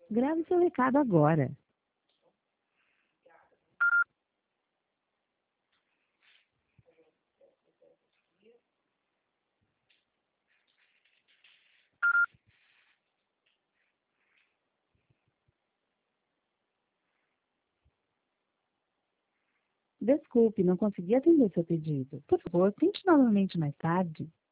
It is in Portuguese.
Grave seu recado agora. Desculpe, não consegui atender seu pedido. Por favor, tente novamente mais tarde.